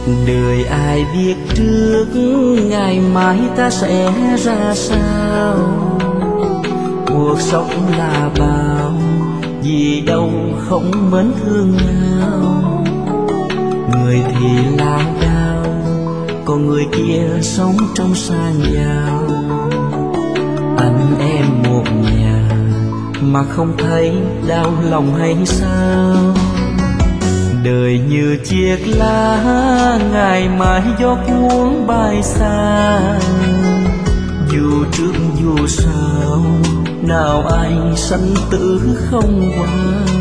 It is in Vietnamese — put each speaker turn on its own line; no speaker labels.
Đời ai biết trước ngày mai ta sẽ ra sao. Cuộc sống là bao, vì đâu không mến thương nhau. Người thì lao đao, còn người kia sống trong sang giàu. Anh em một nhà mà không thấy đau lòng hay sao. Đời như chiếc lá ngày mai gió cuốn bay xa. Dù trước dù sau nào ai sanh tử không qua.